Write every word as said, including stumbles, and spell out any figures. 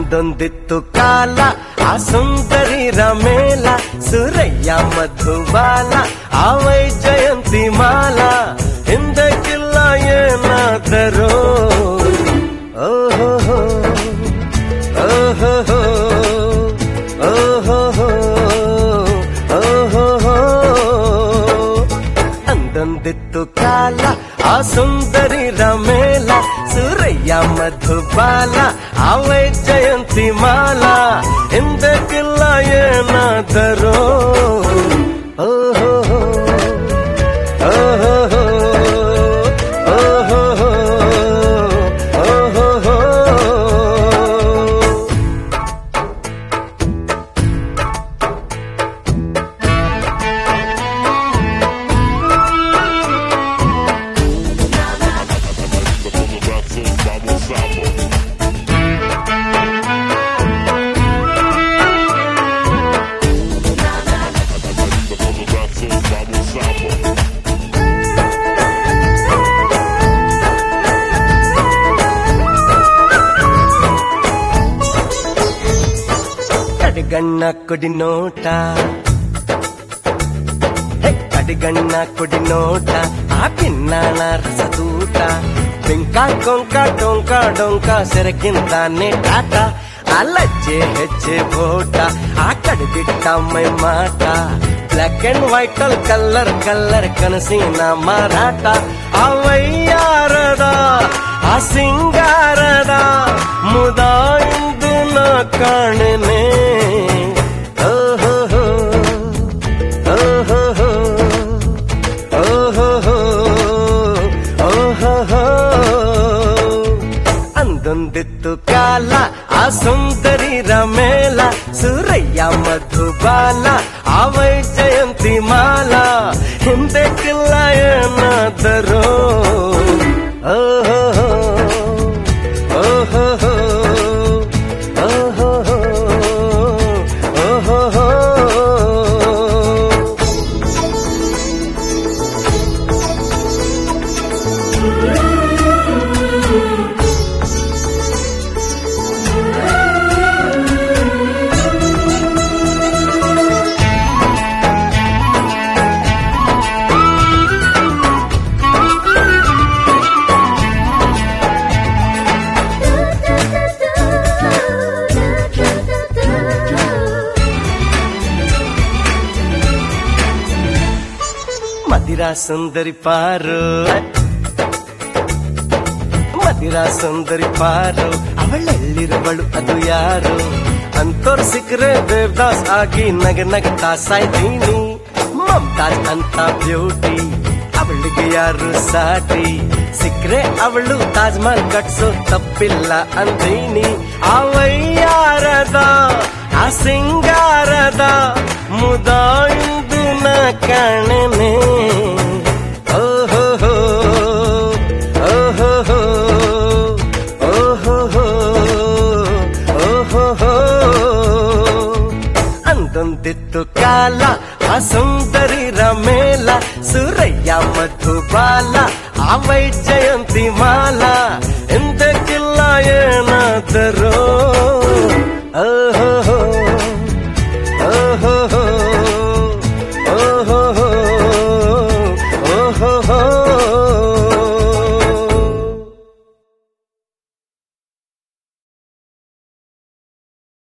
ಅಂದೊಂದಿತ್ತು ಕಾಲ ಆ ಸುಂದರಿ ರಮೇಲ ಸುರಯ್ಯ ಮಧುಬಾಲ ಆ ವೈಜಯಂತಿ ಮಾಲ ಹಿಂದಕ್ಕಿಲ್ಲ ಏನಾದರೂ ಓಹೋ ಓಹೋ ಓಹೋ ಓಹೋ ಅಂದೊಂದಿತ್ತು ಕಾಲ ಆ ಸುಂದರಿ ರಮೇಲ ಸುರಯ್ಯ ಮಧುಬಾಲ ಆ ವೈಜಯಂತಿ ಮಾಲ ಹಿಂದಕ್ಕಿಲ್ಲ ಏನಾದರೂ ಓಹೋ ಓಹೋ ಓಹೋ ಓಹೋ ಕಡಿಗಣ್ಣ ಕೊಡಿ ನೋಟ ಕಡಿಗಣ್ಣ ಕೊಡಿ ನೋಟ ಆ ಪಿನ್ನಾಣ ರಸದೂಟ ಬೆಂಕ ಕೊಂಕ ಟೊಂಕ ಡೊಂಕ ಸೆರಕಿಂತಾನೆ ಟಾಟ ಆ ಲಜ್ಜೆ ಹೆಜ್ಜೆ ಬೋಟ ಆ ಕಡಿಬಿಟ್ಟ ಮೈ ಮಾಟ ಬ್ಲಾಕ್ ಅಂಡ್ ವೈಟ್ ಅಲ್ಲಿ ಕಲ್ಲರ್ ಕಲ್ಲರ್ ಕನಸಿನ ಮಾರಾಟ ಆ ವೈಯಾರದ ಆ ಸಿಂಗಾರದ ಮುದ ಇಂದು ನ ಕಾಣನೆ ಓಹೋ ಓಹೋ ಓಹೋ ಓಹೋ ಅಂದೊಂದಿತ್ತು ಕಾಲ ಆ ಸುಂದರಿ ರಮೇಲ ಸುರಯ್ಯ ಮಧುಬಾಲ ಆ ವೈಜಯಂತಿ ಮಾಲ ಹಿಂದಕ್ಕಿಲ್ಲ ಏನಾದರೂ ಓಹೋ ಓಹೋ ಓಹೋ ಓಹೋ ಮದಿರಾ ಸುಂದರಿ ಪಾರು ಮದಿರಾ ಸುಂದರಿ ಪಾರು ಅವಳೆಲ್ಲಿರುವಳು ಅದು ಯಾರು ಅಂತೋರ್ ಸಿಕ್ರೆ ದೇವದಾಸ್ ಆಗಿ ನಗ ನಗತಾ ಸಾಯ್ತೀನಿ ಮಮತಾಜ್ ಅಂತ ಬ್ಯೂಟಿ ಅವಳಿಗೆ ಯಾರು ಸಾಟಿ ಸಿಕ್ರೆ ಅವಳು ತಾಜ್ ಮಹಲ್ ಕಟ್ಸೋ ತಪ್ಪಿಲ್ಲ ಅಂತೀನಿ ಆ ವೈಯಾರದ ಆ ಸಿಂಗಾರದ ಮುದ ಇಂದು ನ ಕಾಣನೆ ಓಹೋ ಓಹೋ ಓಹೋ ಓಹೋ ಅಂದೊಂದಿತ್ತು ಕಾಲ ಆ ಸುಂದರಿ ರಮೇಲ ಸುರಯ್ಯ ಮಧುಬಾಲ ಆ ವೈಜಯಂತಿ ಮಾಲ ಹಿಂದಕ್ಕಿಲ್ಲ ಏನಾದರೂ